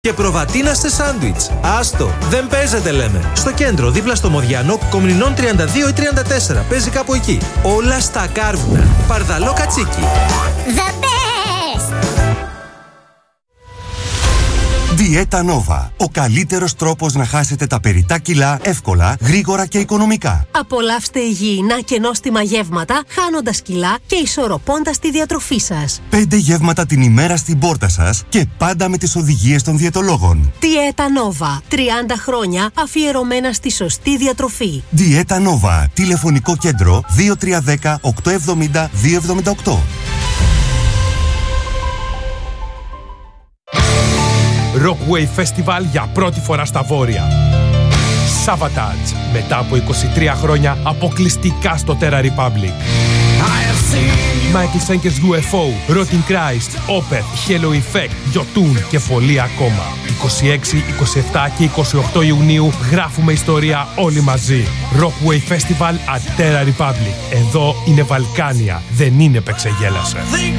Και προβατίνα σε σάντουιτς. Άστο, δεν παίζεται λέμε. Στο κέντρο, δίπλα στο Μοδιανό, Κομνηνών 32 ή 34. Παίζει κάπου εκεί. Όλα στα κάρβουνα. Παρδαλό κατσίκι. The best! Διέτα Νόβα. Ο καλύτερος τρόπος να χάσετε τα περιττά κιλά εύκολα, γρήγορα και οικονομικά. Απολαύστε υγιεινά και νόστιμα γεύματα, χάνοντας κιλά και ισορροπώντας τη διατροφή σας. 5 γεύματα την ημέρα στην πόρτα σας και πάντα με τις οδηγίες των διαιτολόγων. Διέτα Νόβα. 30 χρόνια αφιερωμένα στη σωστή διατροφή. Διέτα Νόβα. Τηλεφωνικό κέντρο 2310 870 278. Rockway Festival για πρώτη φορά στα Βόρεια. Savatage, μετά από 23 χρόνια αποκλειστικά στο Terra Republic. Michael Schenker's UFO, Rotting Christ, Opeth, Halo Effect, Jotun και πολλοί ακόμα. 26, 27 και 28 Ιουνίου γράφουμε ιστορία όλοι μαζί. Rockway Festival at Terra Republic. Εδώ είναι Βαλκάνια, δεν είναι Πεξεγέλασε.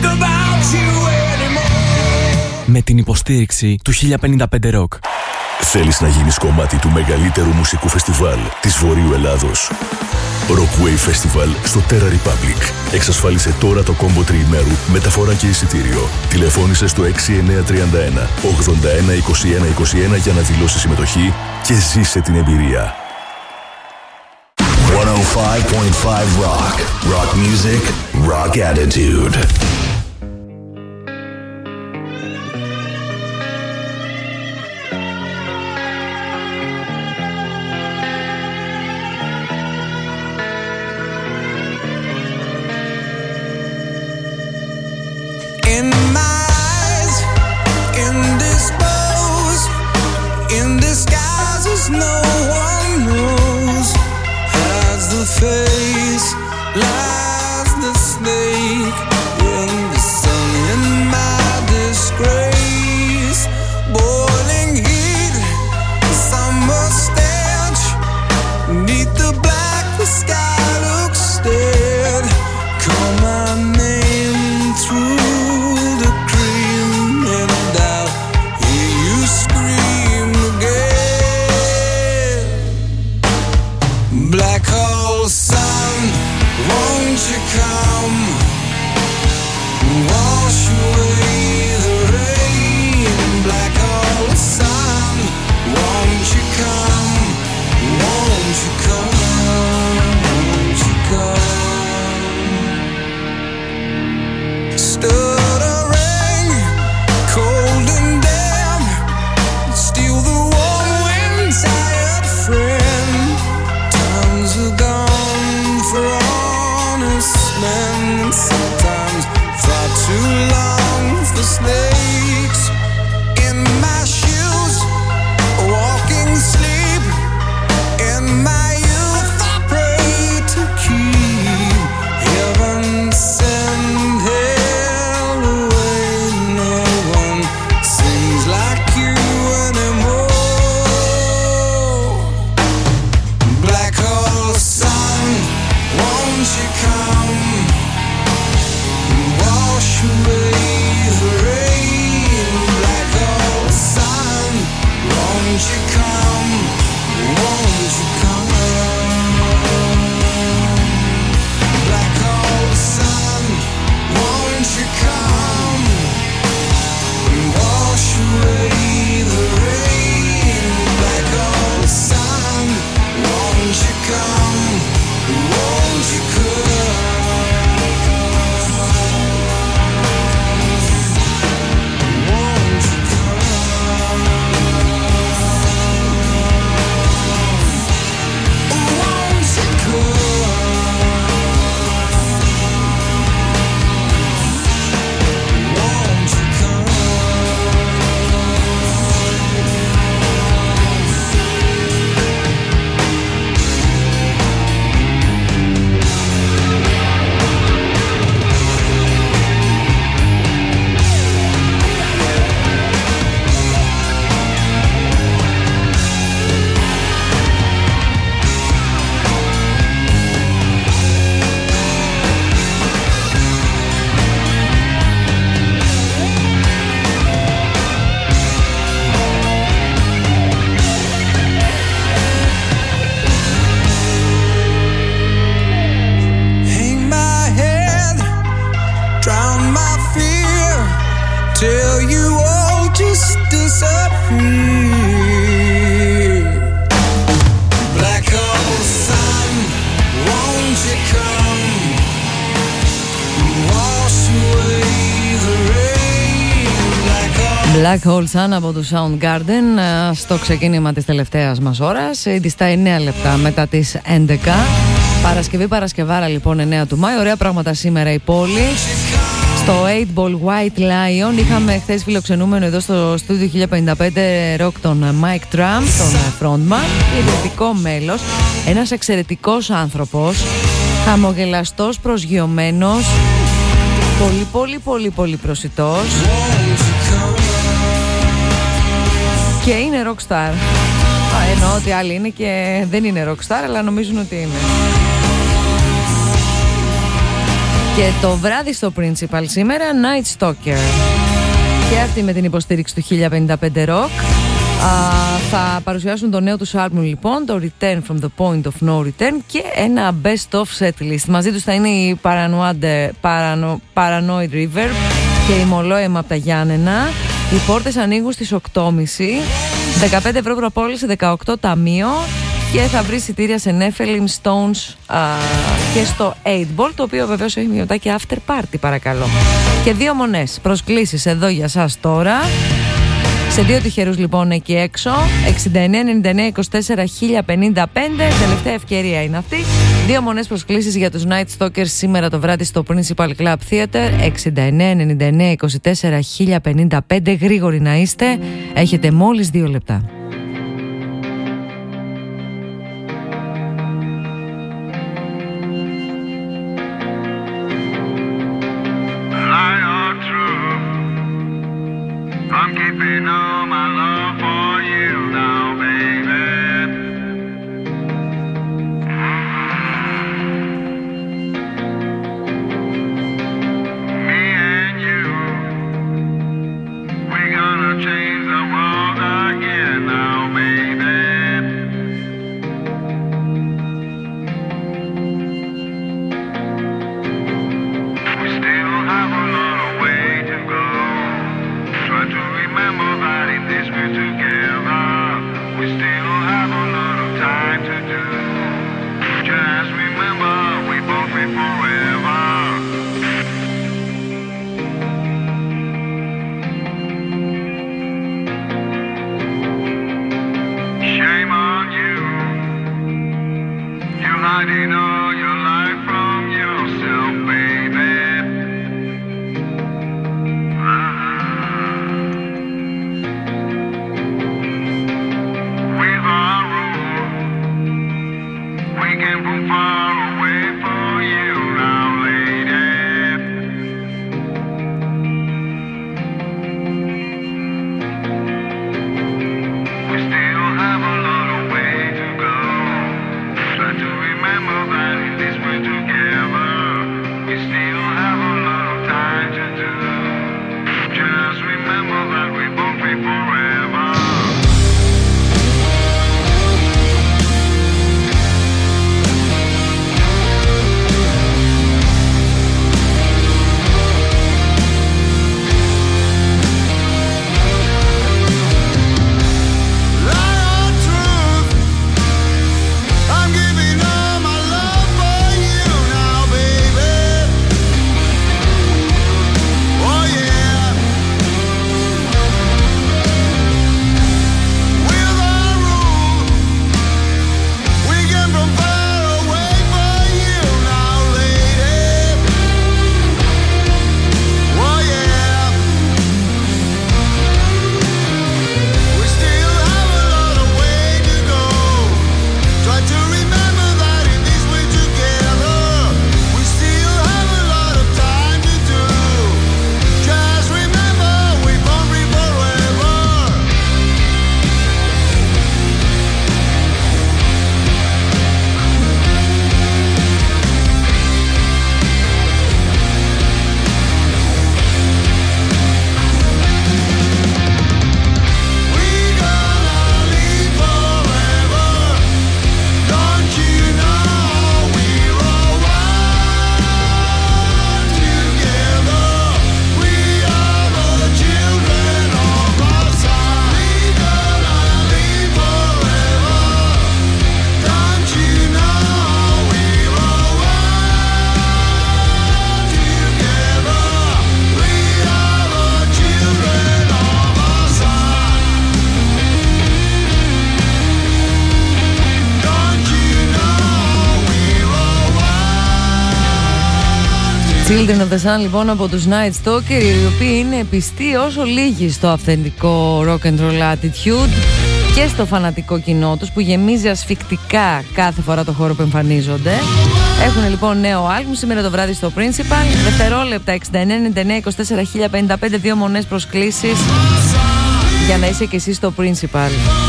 Με την υποστήριξη του 1055 Rock. Θέλεις να γίνεις κομμάτι του μεγαλύτερου μουσικού φεστιβάλ της Βορείου Ελλάδος? Rockway Festival στο Terra Republic. Εξασφάλισε τώρα το κόμπο τριημέρου, μεταφορά και εισιτήριο. Τηλεφώνησε στο 6931 81 21 21 για να δηλώσεις συμμετοχή και ζήσε την εμπειρία. 105.5 Rock. Rock music, rock attitude. No one knows. Has the face, lies the snake in the sun. In my disgrace, boiling heat, summer stench. Neath the black, the sky looks dead. Call my name through the cream, and I'll hear you scream again. Black hole sun. Black Hole Sun από το Soundgarden στο ξεκίνημα της τελευταίας μας ώρας. Ήδη στα 9 λεπτά μετά τις 11. Παρασκευάρα λοιπόν 9 του Μάη. Ωραία πράγματα σήμερα η πόλη. Στο 8-Ball White Lion είχαμε χθες φιλοξενούμενο εδώ στο στούντιο 1055 Rock τον Mike Trump, τον frontman, ιδρυτικό μέλος, ένας εξαιρετικός άνθρωπος, χαμογελαστός, προσγειωμένος, πολύ προσιτός και είναι rockstar. Εννοώ ότι άλλοι είναι και δεν είναι rockstar, αλλά νομίζουν ότι είναι. Και το βράδυ στο Principal σήμερα Night Stalker, και αυτοί με την υποστήριξη του 1055 Rock θα παρουσιάσουν το νέο τους άλμπουμ λοιπόν, το Return from the Point of No Return, και ένα best of set list. Μαζί τους θα είναι η Paranoid River και η Moloem από τα Γιάννενα. Οι πόρτες ανοίγουν στις 8.30, 15 ευρώ προπόληση, 18 ταμείο, και θα βρει εισιτήρια σε Nephilim, Stones και στο 8-Ball, το οποίο βεβαίως έχει μειωτά και after party, παρακαλώ. Και 2 μονές προσκλήσεις εδώ για σας τώρα. Σε 2 τυχερούς λοιπόν εκεί έξω. 69, 99, 24, 1055. Τελευταία ευκαιρία είναι αυτή. 2 μονές προσκλήσεις για τους Night Stalkers σήμερα το βράδυ στο Principal Club Theater. 69, 99, 24, 1055. Γρήγοροι να είστε. Έχετε μόλις 2 λεπτά. I'm keeping all my love for you now, baby. Me and you, we gonna change the world again now, baby. We still have a lot of way to go. Try to remember that in this we're together. We still have a lot of time to do. Just remember we both live forever. Shame on you. You're hiding all your life from yourself, baby. From far away for you now, lady. We still have a lot of way to go. Try to remember that Children of the Sun λοιπόν από τους Night Stalker, οι οποίοι είναι πιστοί όσο λίγοι στο αυθεντικό rock and roll attitude και στο φανατικό κοινό τους που γεμίζει ασφικτικά κάθε φορά το χώρο που εμφανίζονται. Έχουν λοιπόν νέο άλμπουμ σήμερα το βράδυ στο Principal. Δευτερόλεπτα 69, 99, 24, 1055, 2 μονές προσκλήσεις για να είσαι και εσύ στο Principal.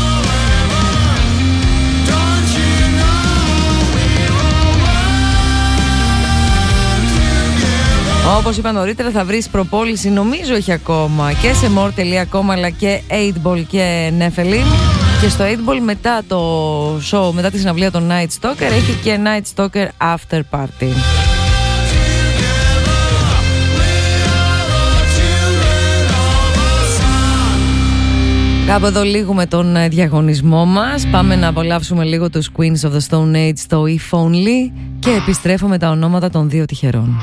Όπως είπα νωρίτερα, θα βρεις προπόληση, νομίζω όχι ακόμα, και σε more.com αλλά και 8ball και Nephilim. Και στο 8ball μετά το show, μετά τη συναυλία των Night Stalker, έχει και Night Stalker After Party. Κάπου εδώ λίγουμε τον διαγωνισμό μας. Πάμε να απολαύσουμε λίγο τους Queens of the Stone Age στο If Only και επιστρέφω με τα ονόματα των 2 τυχερών.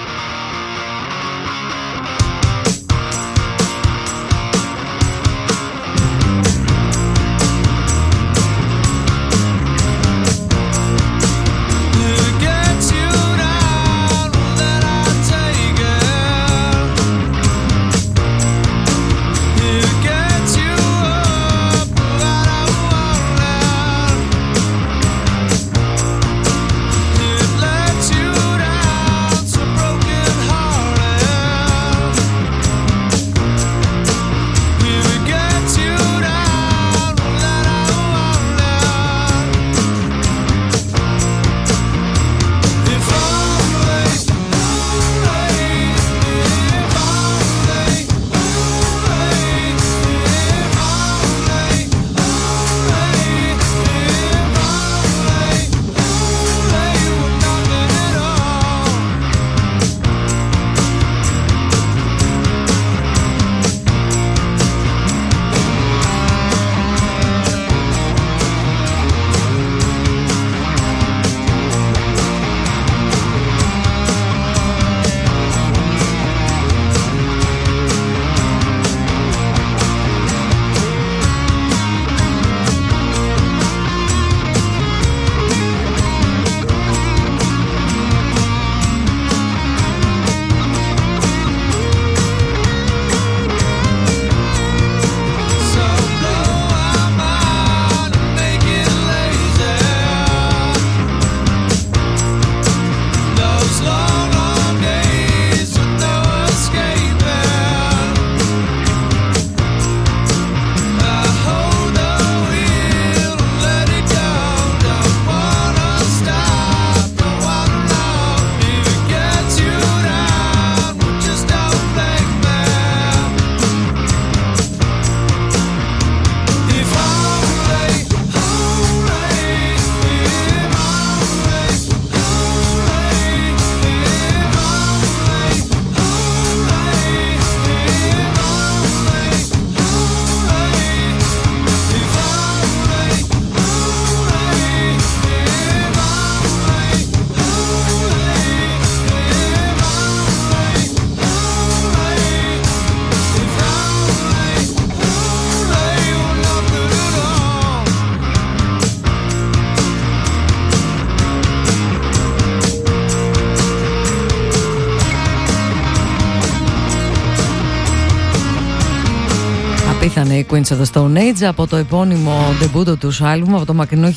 Απίθανε οι Queens of the Stone Age από το επώνυμο ντεμπούτο τους άλμπουμ από το μακρινό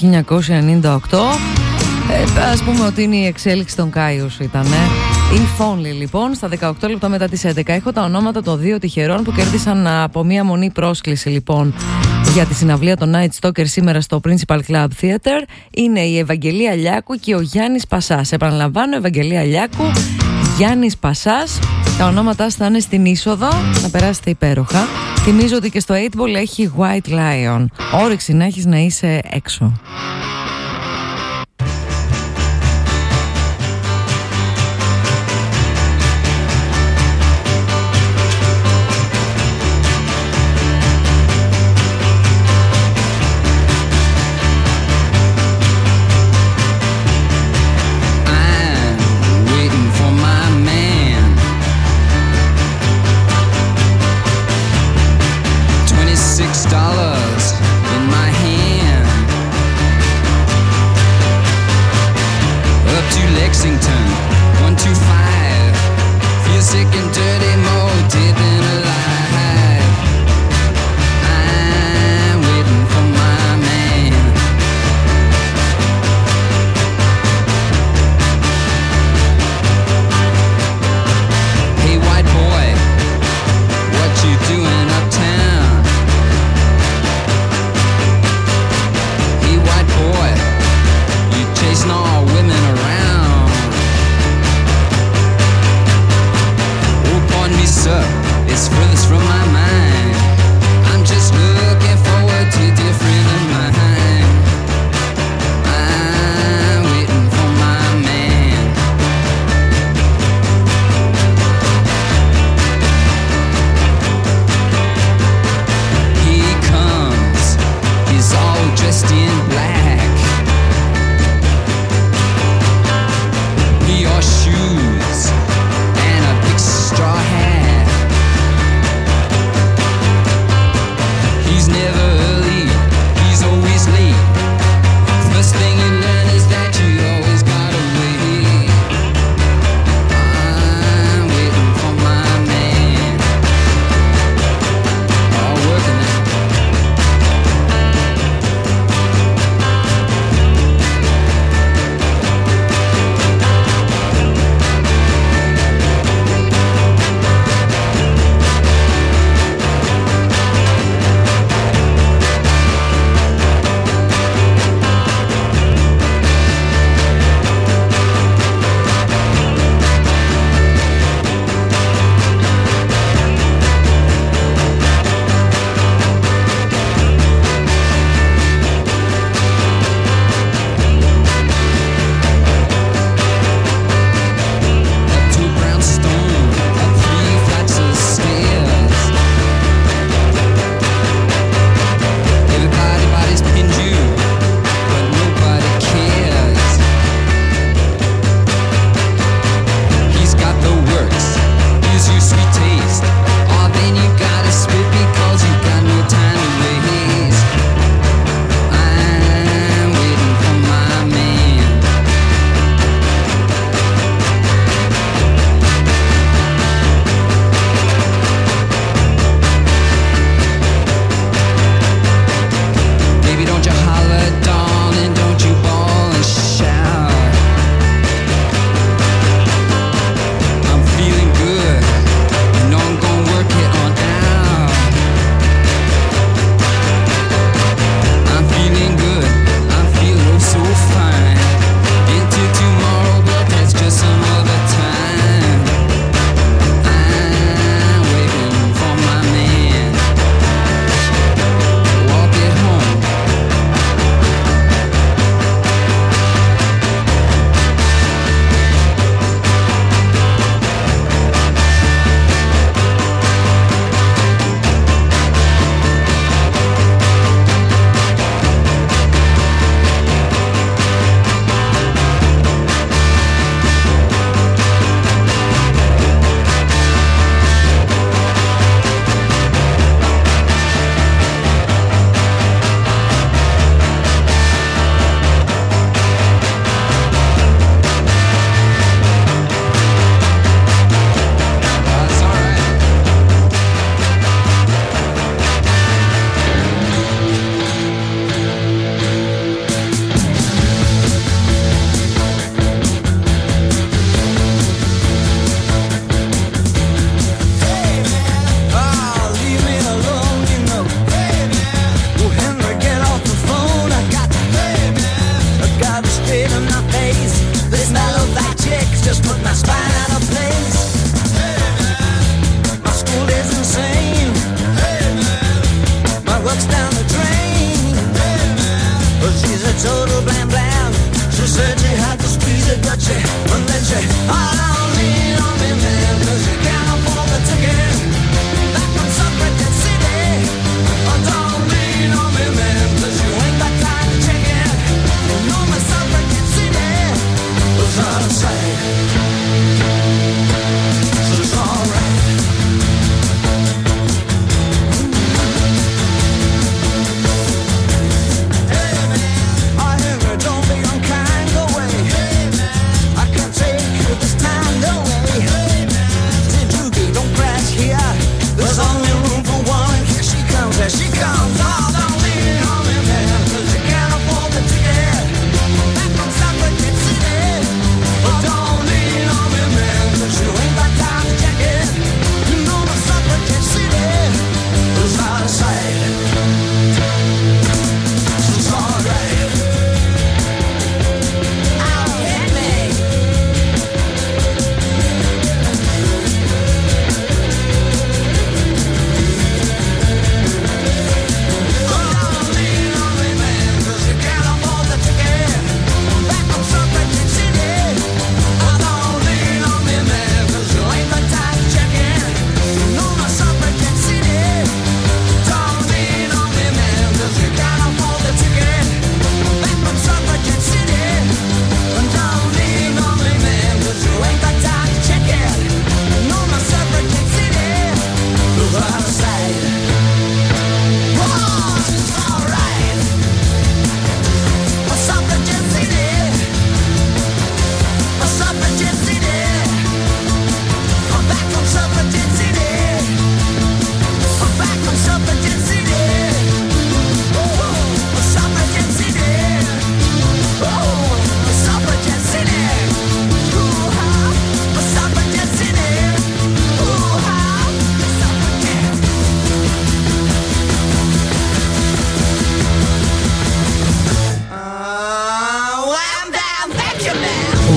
1998. Ας πούμε ότι είναι η εξέλιξη των Κάιους ήτανε. If Only λοιπόν, στα 18 λεπτά μετά τις 11. Έχω τα ονόματα των 2 τυχερών που κέρδισαν από μία μονή πρόσκληση λοιπόν για τη συναυλία των Night Stalker σήμερα στο Principal Club Theater. Είναι η Ευαγγελία Λιάκου και ο Γιάννης Πασάς. Επαναλαμβάνω, Ευαγγελία Λιάκου, Γιάννης Πασάς. Τα ονόματά θα είναι στην είσοδο, να περάσετε υπέροχα. Θυμίζω ότι και στο 8ball έχει White Lion. Όρεξη να έχεις να είσαι έξω. $26 in my hand.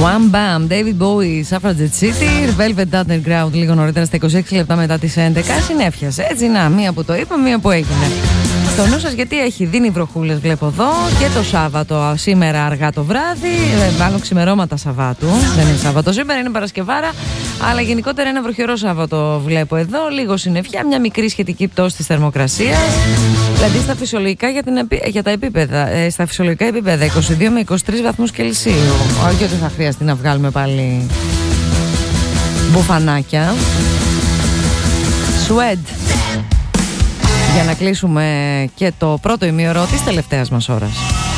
Wham Bam, David Bowie, Suffragette City, Velvet Underground λίγο νωρίτερα στα 26 λεπτά μετά τις 11. Συνέφιασε έτσι, να, μία που το είπα, μία που έγινε. Στο νου σας, γιατί δίνει βροχούλες βλέπω εδώ και το Σάββατο σήμερα αργά το βράδυ, μάλλον ξημερώματα Σαββάτου, δεν είναι Σάββατο σήμερα, είναι Παρασκευάρα, αλλά γενικότερα ένα βροχερό Σάββατο βλέπω εδώ, λίγο συννεφιά, μια μικρή σχετική πτώση της θερμοκρασίας, δηλαδή στα φυσιολογικά για τα επίπεδα, στα φυσιολογικά επίπεδα 22 με 23 βαθμούς Κελσίου, όχι ότι θα χρειαστεί να βγάλουμε πάλι μπουφανάκια. Σουέντ. Για να κλείσουμε και το πρώτο ημίωρο της τελευταίας μας ώρας.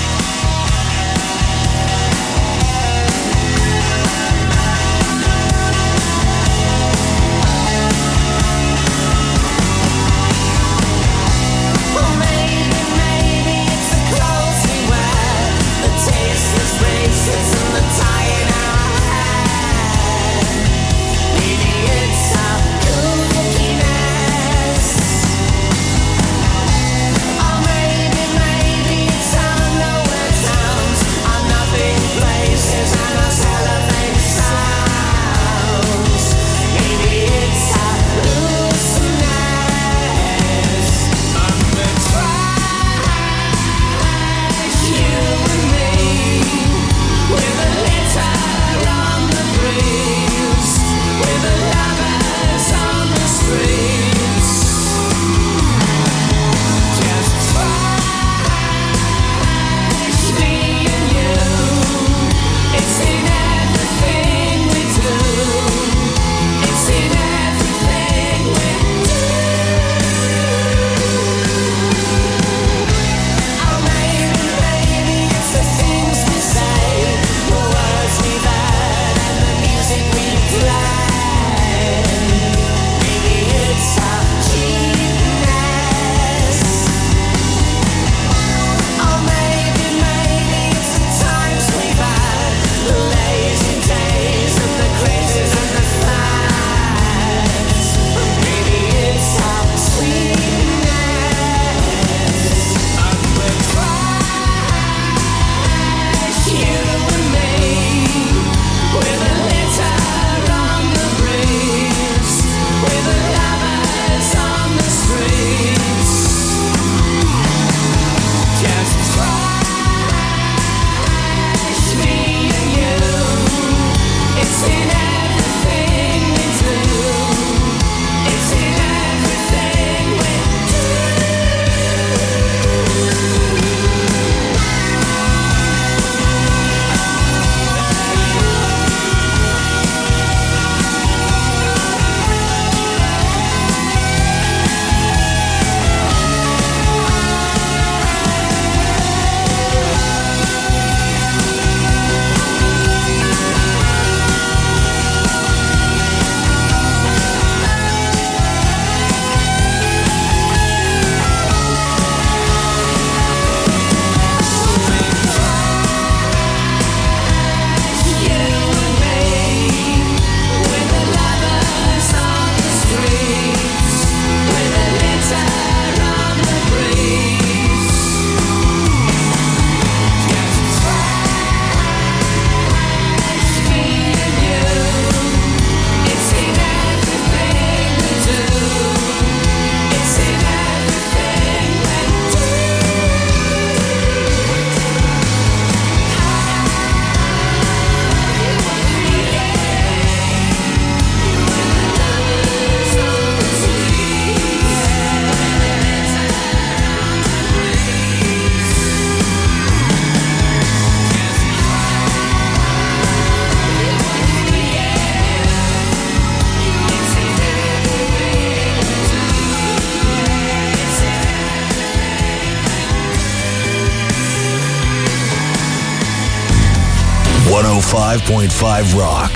Rock.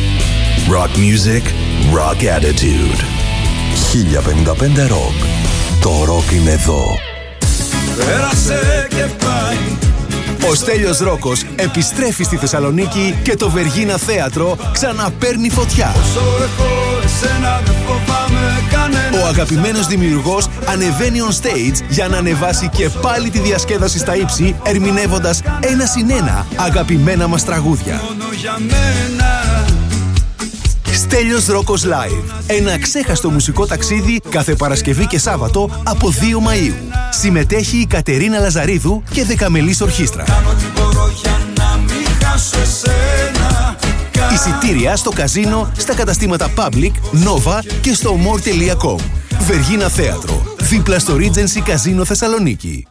Rock music, rock attitude. 1055 Rock. Το rock είναι εδώ. Πέρασε και πάει, Ο Στέλιος Ρόκος επιστρέφει στη Θεσσαλονίκη και το Βεργίνα Θέατρο ξαναπαίρνει φωτιά. Ο αγαπημένος δημιουργός ανεβαίνει on stage για να ανεβάσει και πάλι τη διασκέδαση στα ύψη, ερμηνεύοντας 1+1 αγαπημένα μας τραγούδια. Στέλιος Ρόκος Live. Ένα ξέχαστο μουσικό ταξίδι κάθε Παρασκευή και Σάββατο από 2 Μαΐου. Συμμετέχει η Κατερίνα Λαζαρίδου και Δεκαμελής Ορχήστρα. Εισιτήρια στο καζίνο, στα καταστήματα Public, Nova και στο more.com. Βεργίνα Θέατρο, δίπλα στο Regency Καζίνο Θεσσαλονίκη.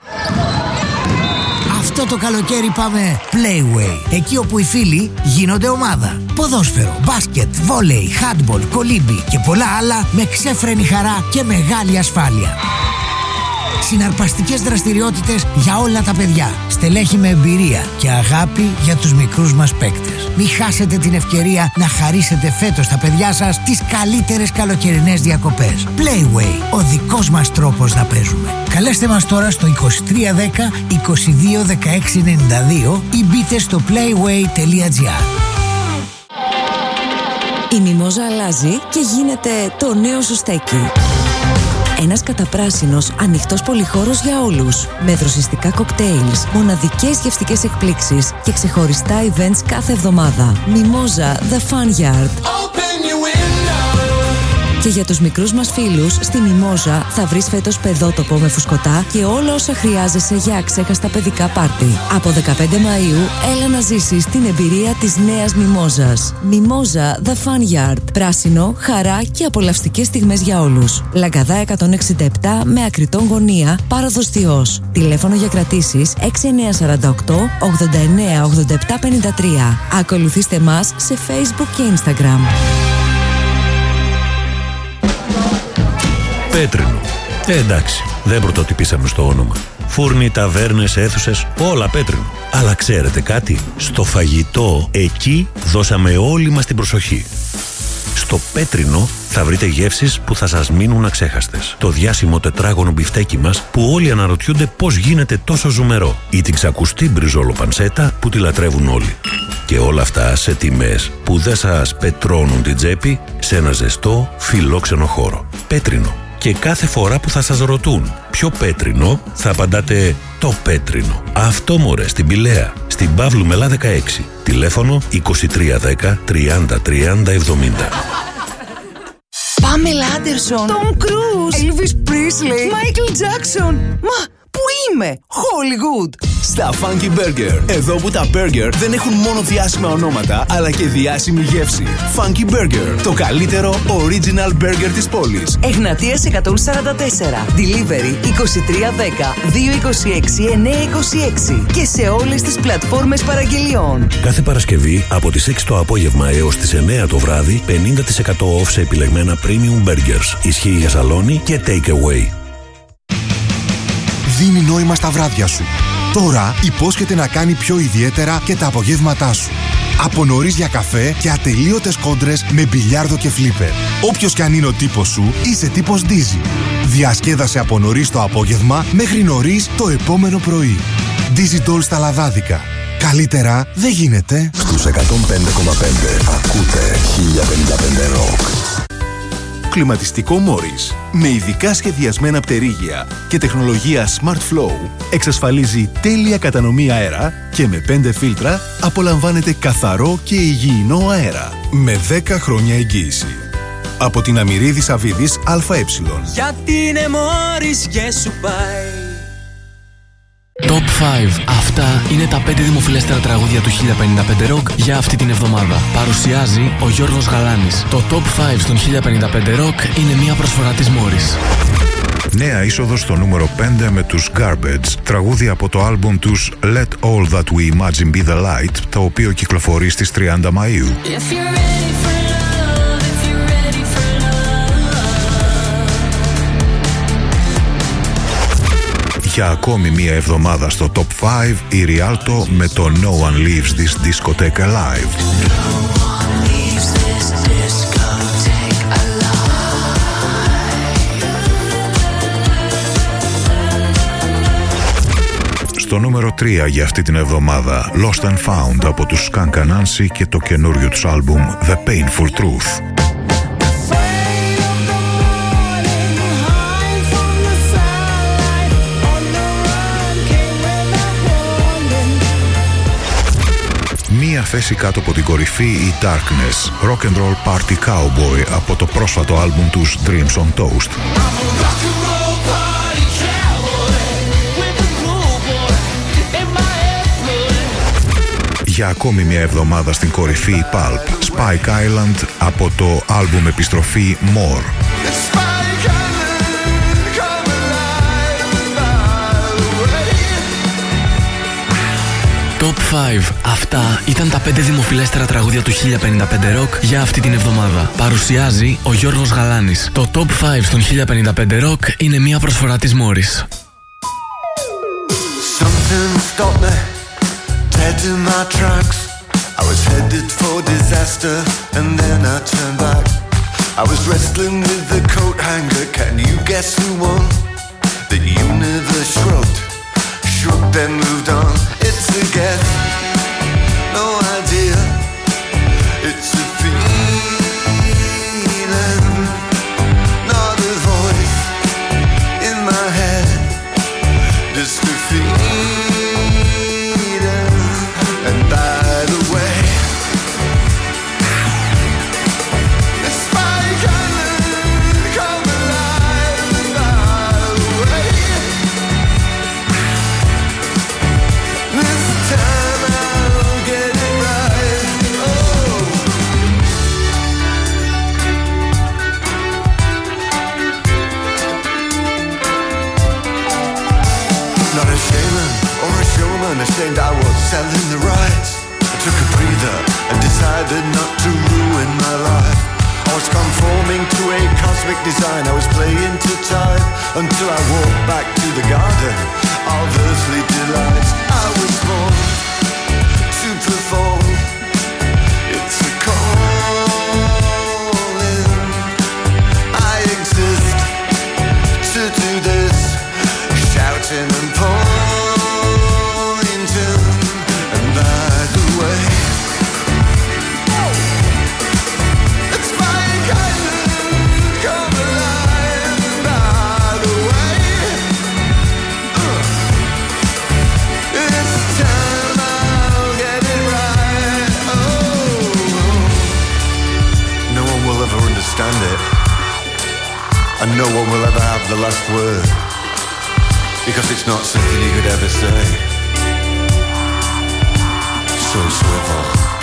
Αυτό το καλοκαίρι πάμε Playway, εκεί όπου οι φίλοι γίνονται ομάδα. Ποδόσφαιρο, μπάσκετ, βόλεϊ, handball, κολύμπι και πολλά άλλα με ξέφρενη χαρά και μεγάλη ασφάλεια. Συναρπαστικές δραστηριότητες για όλα τα παιδιά. Στελέχη με εμπειρία και αγάπη για τους μικρούς μας παίκτες. Μην χάσετε την ευκαιρία να χαρίσετε φέτος στα παιδιά σας τις καλύτερες καλοκαιρινές διακοπές. Playway, ο δικός μας τρόπος να παίζουμε. Καλέστε μας τώρα στο 2310 22 16 92 ή μπείτε στο playway.gr. Η Μιμόζα αλλάζει και γίνεται το νέο σου στέκι. Ένας καταπράσινος, ανοιχτός πολυχώρος για όλους. Με δροσιστικά κοκτέιλς, μοναδικές γευστικές εκπλήξεις και ξεχωριστά events κάθε εβδομάδα. Μιμόζα The Fun Yard. Και για τους μικρούς μας φίλους, στη Μιμόζα θα βρεις φέτος παιδότοπο με φουσκωτά και όλα όσα χρειάζεσαι για αξέχαστα παιδικά πάρτι. Από 15 Μαΐου, έλα να ζήσεις την εμπειρία της νέας Μιμόζας. Μιμόζα The Fun Yard. Πράσινο, χαρά και απολαυστικές στιγμές για όλους. Λαγκαδά 167 με Ακριτών γωνία, Πάροδος Θειός. Τηλέφωνο για κρατήσεις 6948 89 87 53. Ακολουθήστε μας σε Facebook και Instagram. Πέτρινο. Εντάξει, δεν πρωτοτυπήσαμε στο όνομα. Φούρνοι, ταβέρνες, αίθουσες, όλα πέτρινο. Αλλά ξέρετε κάτι? Στο φαγητό, εκεί δώσαμε όλη μας την προσοχή. Στο Πέτρινο θα βρείτε γεύσεις που θα σας μείνουν αξέχαστες. Το διάσημο τετράγωνο μπιφτέκι μας που όλοι αναρωτιούνται πώς γίνεται τόσο ζουμερό. Ή την ξακουστή μπριζόλο πανσέτα που τη λατρεύουν όλοι. Και όλα αυτά σε τιμές που δεν σας πετρώνουν την τσέπη, σε ένα ζεστό, φιλόξενο χώρο. Πέτρινο. Και κάθε φορά που θα σας ρωτούν ποιο Πέτρινο, θα απαντάτε το Πέτρινο. Αυτό μωρέ, στην Πηλαία, στην Παύλου Μελά 16. Τηλέφωνο 2310 30 30 70. Πάμελα Άντερσον, Τομ Κρούζ, Έλβις Πρίσλι, Μάικλ Τζάκσον. Μα, πού είμαι? Hollywood. Στα Funky Burger. Εδώ που τα burger δεν έχουν μόνο διάσημα ονόματα, αλλά και διάσημη γεύση. Funky Burger. Το καλύτερο original burger της πόλης. Εγνατίας 144. Delivery 2310 226 926. Και σε όλες τις πλατφόρμες παραγγελιών. Κάθε Παρασκευή από τις 6 το απόγευμα έως τις 9 το βράδυ, 50% off σε επιλεγμένα premium burgers. Ισχύει για σαλόνι και take away. Δίνει νόημα στα βράδια σου. Τώρα υπόσχεται να κάνει πιο ιδιαίτερα και τα απογεύματά σου. Από νωρίς για καφέ και ατελείωτες κόντρες με μπιλιάρδο και φλίπερ. Όποιος κι αν είναι ο τύπος σου, είσαι τύπος Dizzy. Διασκέδασε από νωρίς το απόγευμα μέχρι νωρίς το επόμενο πρωί. Dizzy Doll στα Λαδάδικα. Καλύτερα δεν γίνεται. Στους 105,5 ακούτε 1055 Rock. Κλιματιστικό Morris με ειδικά σχεδιασμένα πτερίγια και τεχνολογία Smart Flow εξασφαλίζει τέλεια κατανομή αέρα και με 5 φίλτρα απολαμβάνετε καθαρό και υγιεινό αέρα με 10 χρόνια εγγύηση. Από την Αμυρίδη Σαββίδης ΑΕ. Γιατί είναι Morris και σου πάει. Top 5. Αυτά είναι τα 5 δημοφιλέστερα τραγούδια του 1055 Rock για αυτή την εβδομάδα. Παρουσιάζει ο Γιώργος Γαλάνης. Το Top 5 στον 1055 Rock είναι μια προσφορά της Morris. Νέα είσοδος στο νούμερο 5 με τους Garbage, τραγούδι από το άλμπουμ τους Let All That We Imagine Be The Light, το οποίο κυκλοφορεί στις 30 Μαΐου. Για ακόμη μία εβδομάδα στο Top 5 η Rialto με το No One Leaves This Discotheque Alive. Στο νούμερο 3 για αυτή την εβδομάδα, Lost and Found από τους Skunk Anansi και το καινούριο τους άλμπουμ The Painful Truth. Μία θέση κάτω από την κορυφή η Darkness, Rock and Roll Party Cowboy από το πρόσφατο άλμπουμ τους Dreams on Toast. Για ακόμη μια εβδομάδα στην κορυφή η Pulp, Spike Island από το άλμπουμ επιστροφή More. Top 5. Αυτά ήταν τα 5 δημοφιλέστερα τραγούδια του 1055 Rock για αυτή την εβδομάδα. Παρουσιάζει ο Γιώργος Γαλάνης. Το Top 5 στον 1055 Rock είναι μια προσφορά της Morris. Dead in my tracks, I was headed for disaster, and then I turned back. I was wrestling with the coat hanger, can you guess who won? The universe shrugged, then moved on. It's a guess, no idea. It's a feeling, not a voice in my head, just a feeling. And by the way, the Spike Island come alive. And by the way, this time I'll get it right. Oh, not a shaman or a showman, ashamed I was selling the rights. I took a breather and decided not to ruin my life. I was conforming to a cosmic design, I was playing to time until I walked back to the garden of earthly delights. I was born to perform, it's a calling. I exist to do this, shouting and pointing. And by the way, it's Spike Island come alive. And by the way, this time I'll get it right. Oh, no one will ever understand it, and no one will ever have the last word, because it's not something you could ever say. So swivel.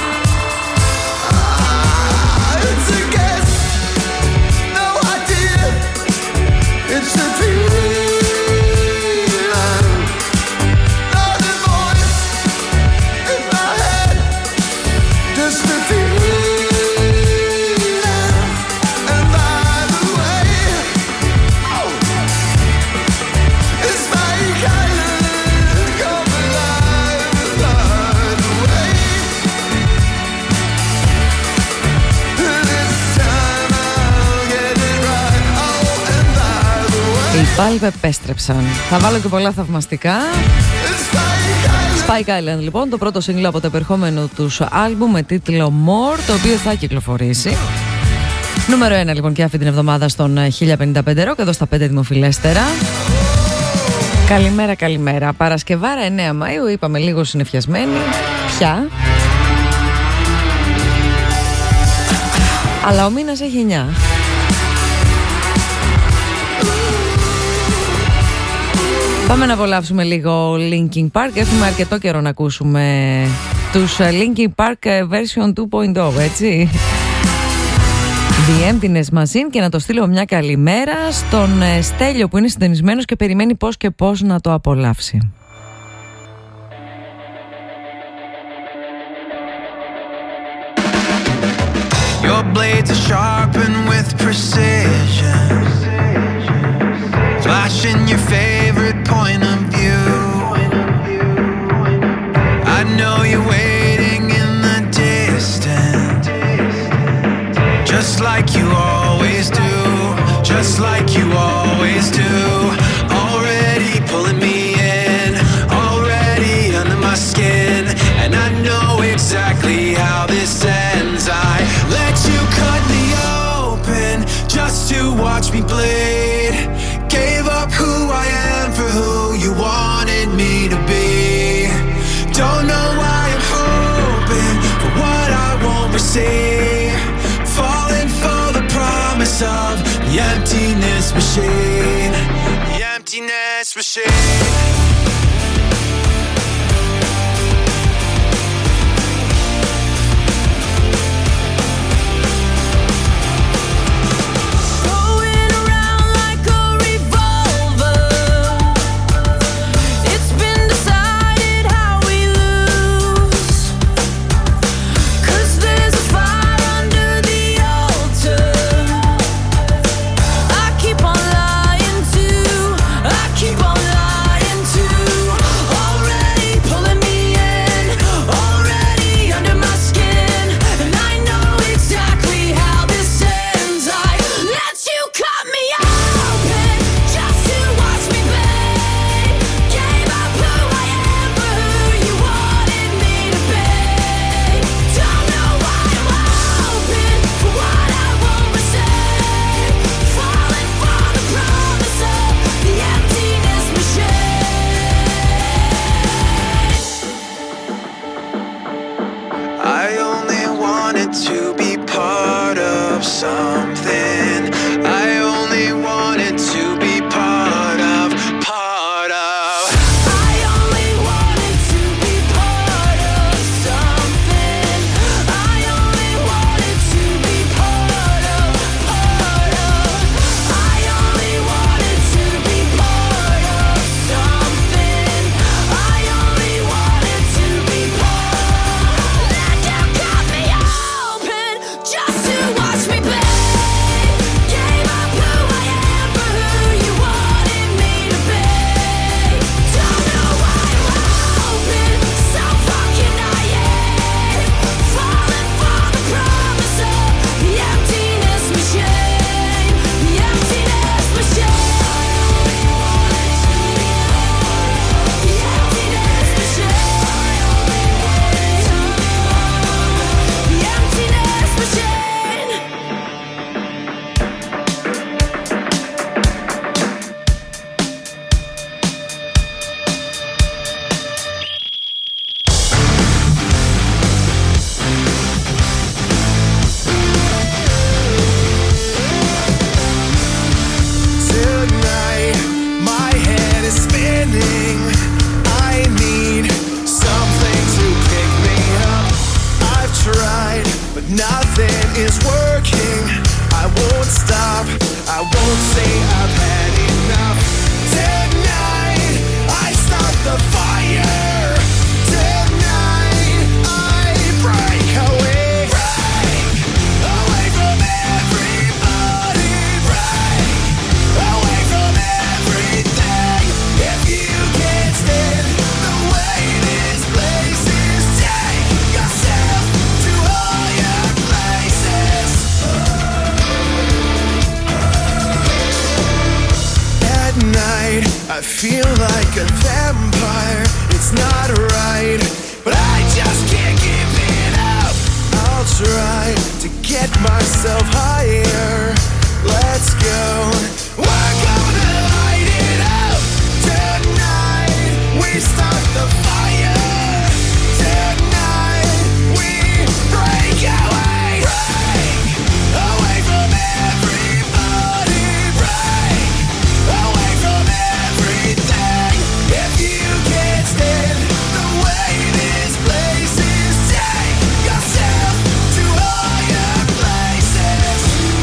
It's a guess, no idea. It's a feeling, not a voice in my head, just a feeling. And by the way, it's Spike Island come alive. And by the way, this time I'll get it right. Oh, and by the way, Οι Pulp επέστρεψαν. Θα βάλω και πολλά θαυμαστικά. Spike Island λοιπόν, το πρώτο σύγκλο από το επερχόμενο τους άλμπουμ με τίτλο More, το οποίο θα κυκλοφορήσει. Νούμερο 1 λοιπόν και αυτή την εβδομάδα στον 1055 Rock, εδώ στα 5 δημοφιλέστερα. Καλημέρα, καλημέρα. Παρασκευάρα 9 Μαΐου, είπαμε λίγο συννεφιασμένοι. Πια. Αλλά ο μήνας έχει 9. Πάμε να απολαύσουμε λίγο Linkin Park. Έχουμε αρκετό καιρό να ακούσουμε τους Linkin Park version 2.0, έτσι. The Emptiness Machine, και να το στείλω μια καλημέρα στον Στέλιο που είναι συντονισμένος και περιμένει πώς και πώς να το απολαύσει. Your blades are sharpened with precision, flashing your favorite point of view. I know you're waiting in the distance, just like you always do, just like you always do. Already pulling me in, already feel like a vampire. It's not right, but I just can't give it up. I'll try to get myself higher. Let's go. We're gonna light it up tonight. We start the fire tonight. We break away, break away from everybody, break away from everything. If you can't stand the way this place is, take yourself to higher places.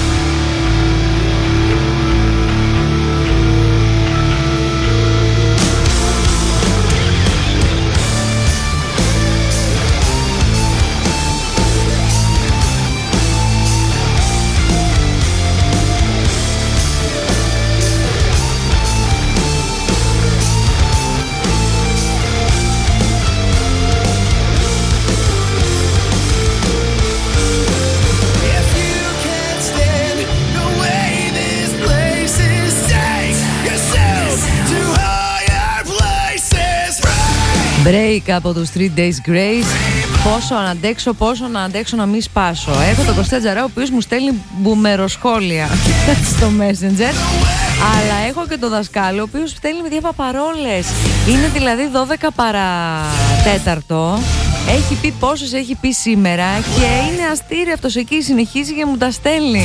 If you can't stand the way this place is, take yourself to higher places. Break από τους 3 Days Grace. Πόσο να αντέξω να μην σπάσω. Έχω τον Κωστέ Τζαρά, ο οποίος μου στέλνει μπουμεροσχόλια στο Messenger. Αλλά έχω και τον δασκάλο, ο οποίος στέλνει με διαβαπαρόλες. Είναι δηλαδή 12 παρατέταρτο. Έχει πει πόσες έχει πει σήμερα και είναι αστήρευτος εκεί, συνεχίζει και μου τα στέλνει.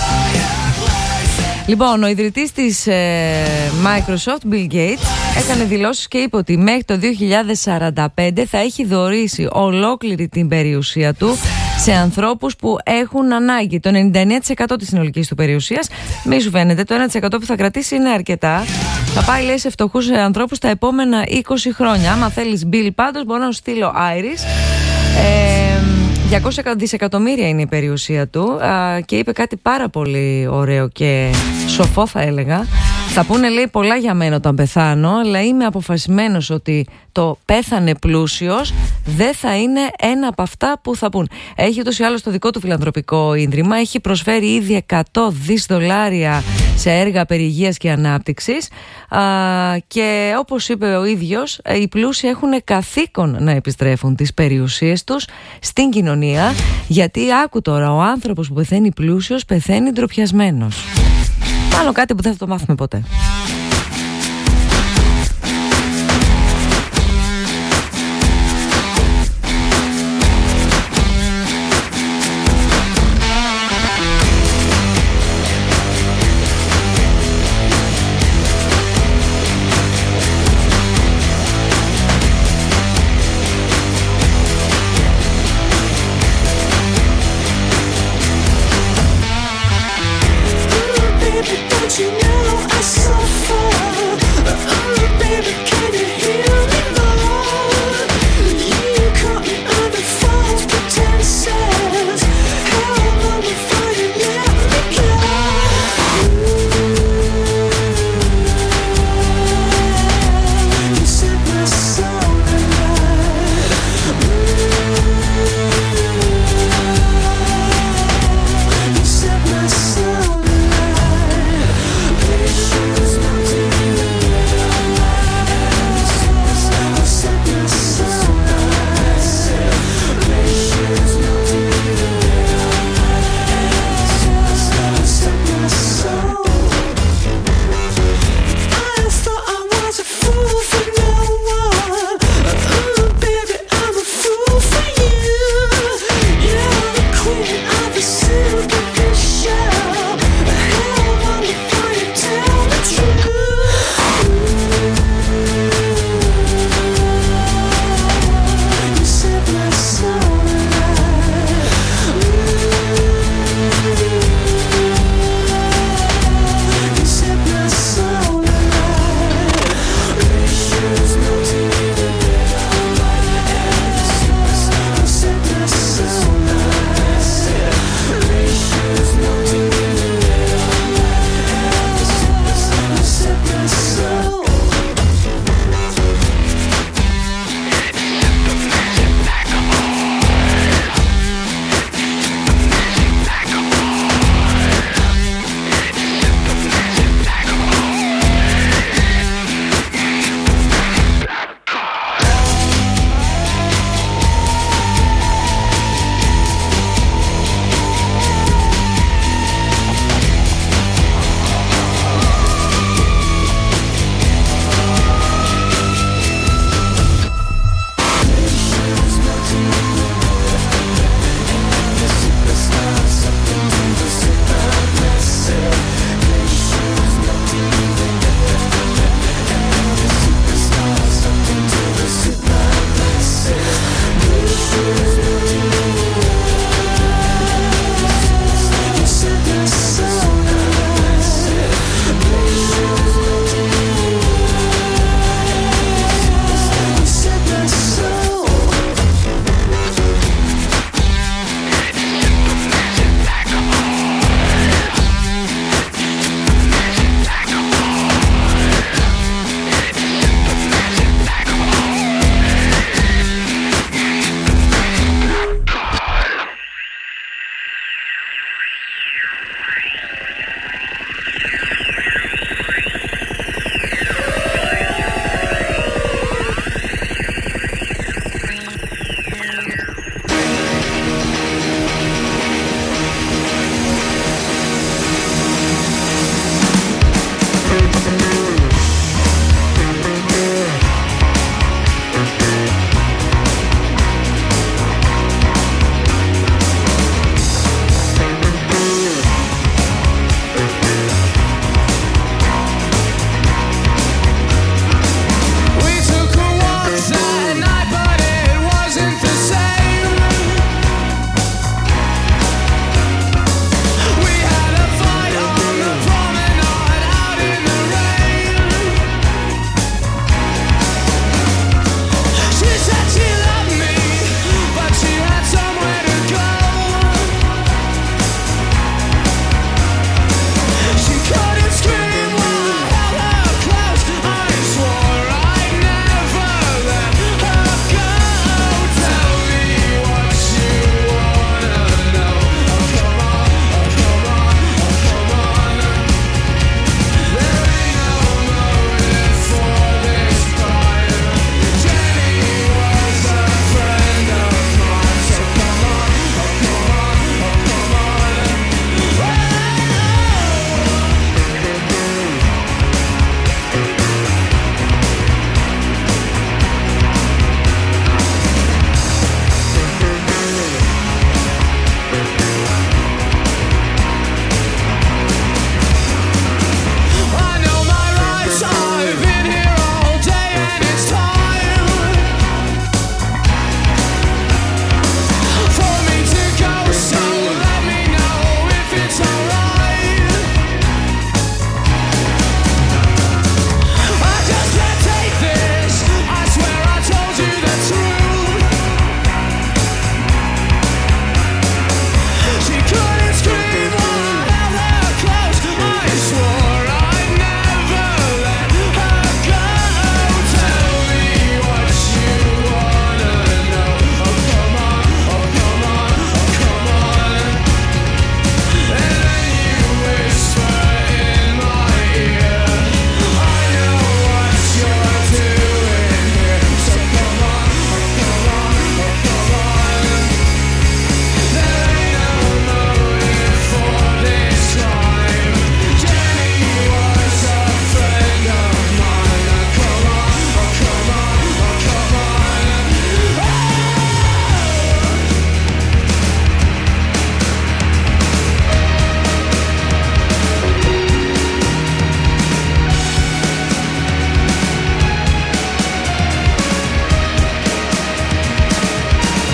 Λοιπόν, ο ιδρυτής της Microsoft, Bill Gates, έκανε δηλώσεις και είπε ότι μέχρι το 2045 θα έχει δωρήσει ολόκληρη την περιουσία του σε ανθρώπους που έχουν ανάγκη. Το 99% της συνολικής του περιουσίας, μη σου φαίνεται, το 1% που θα κρατήσει είναι αρκετά. Θα πάει, λέει, σε φτωχούς ανθρώπους τα επόμενα 20 χρόνια. Άμα θέλεις Bill, πάντως μπορώ να σου στείλω Iris. 200 δισεκατομμύρια είναι η περιουσία του και είπε κάτι πάρα πολύ ωραίο και σοφό, θα έλεγα. Θα πούνε, λέει, πολλά για μένα όταν πεθάνω, αλλά είμαι αποφασισμένος ότι το πέθανε πλούσιος δεν θα είναι ένα από αυτά που θα πούν. Έχει ούτως ή άλλως το δικό του φιλανθρωπικό ίδρυμα, έχει προσφέρει ήδη $100 δις σε έργα περί υγείας και ανάπτυξης και όπως είπε ο ίδιος, οι πλούσιοι έχουν καθήκον να επιστρέφουν τις περιουσίες τους στην κοινωνία, γιατί άκου τώρα, ο άνθρωπος που πεθαίνει πλούσιος πεθαίνει ντροπιασμένος. Μάλλον κάτι που δεν θα το μάθουμε ποτέ. You know I saw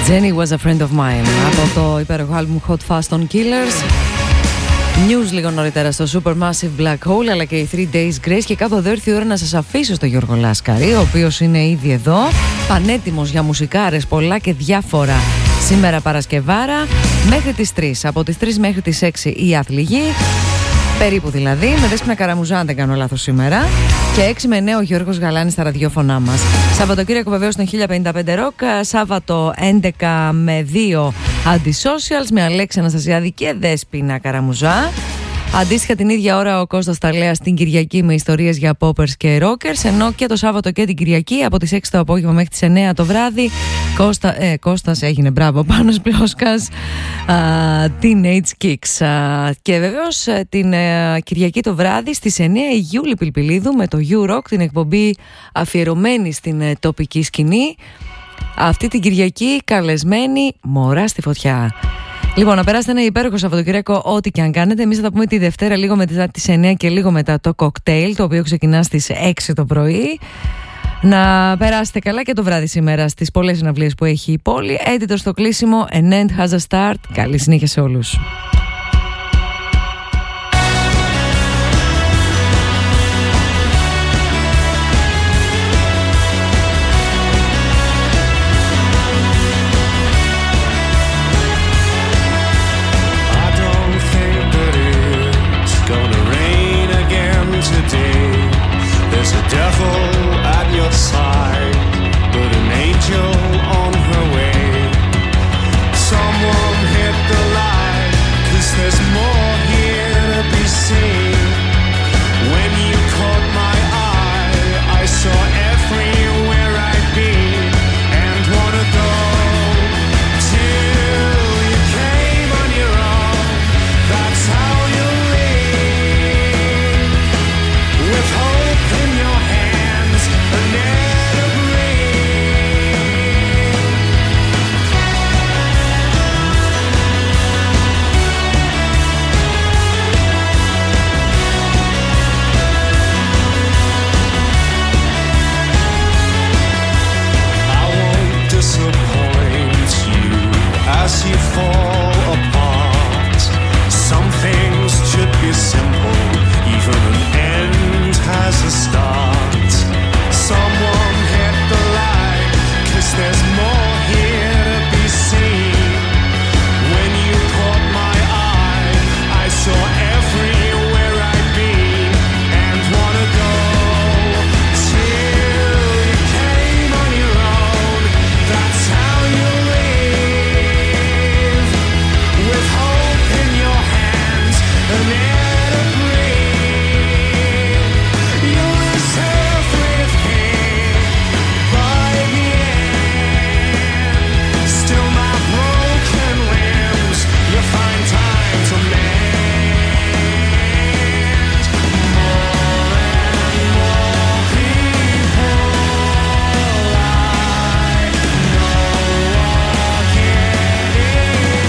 Jenny was a friend of mine από το υπέροχο άλμπουμ Hot Fast των Killers. News λίγο νωρίτερα στο Supermassive Black Hole, αλλά και οι 3 Days Grace. Και κάπου εδώ ήρθε η ώρα να σας αφήσω στο Γιώργο Λάσκαρη, ο οποίος είναι ήδη εδώ, πανέτοιμος για μουσικάρες πολλά και διάφορα. Σήμερα Παρασκευάρα μέχρι τις 3, από τις 3 μέχρι τις 6 η Αθληγή, περίπου δηλαδή, με Δέσποινα Καραμουζά αν δεν κάνω λάθος σήμερα, και 6 με 9 ο Γιώργος Γαλάνης στα ραδιόφωνά μας. Σαββατοκύριακο βεβαίως στον 1055 Rock, Σάββατο 11 με 2 Antisocials με Αλέξη Αναστασιάδη και Δέσποινα Καραμουζά. Αντίστοιχα την ίδια ώρα ο Κώστας Ταλέας την Κυριακή με ιστορίες για poppers και rockers, ενώ και το Σάββατο και την Κυριακή από τις 6 το απόγευμα μέχρι τις 9 το βράδυ Κώστας έγινε, μπράβο, Πάνος Πλόσκας, Teenage Kicks. Και βεβαίως την Κυριακή το βράδυ στις 9 η Γιούλη Πιλπιλίδου με το You-Rock, την εκπομπή αφιερωμένη στην τοπική σκηνή. Αυτή την Κυριακή καλεσμένη μωρά στη φωτιά. Λοιπόν, να περάσετε ένα υπέροχο Σαββατοκύριακο, ό,τι και αν κάνετε. Εμείς θα τα πούμε τη Δευτέρα λίγο μετά τις 9 και λίγο μετά το κοκτέιλ, το οποίο ξεκινά στις 6 το πρωί. Να περάσετε καλά και το βράδυ σήμερα στις πολλές συναυλίες που έχει η πόλη. Έντιτο στο κλείσιμο, an end has a start. Καλή συνέχεια σε όλους. Side, but an angel on her way. Someone hit the light, 'cause there's more here to be seen. When you caught my eye, I saw everywhere I'd been and wanna go till you came on your own. That's how you leave, with hope in your hands. As you fall apart, some things should be simple, even an end has a start. Someone hit the light, 'cause there's more here to be seen. When you caught my eye, I saw everywhere I'd been and wanna go till you came on your own. That's how you live, with hope in your hands, an air to breathe. You'll lose everything by the end. Still my broken limbs, you'll find time to mend. More and more people I know are getting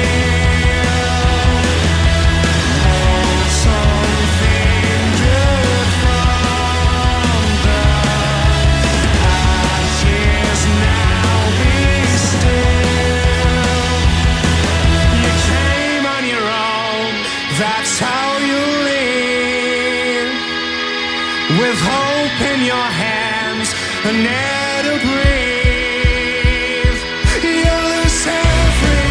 something good from the ashes. Now be still. You came on your own. That's how you live, with hope in your hands.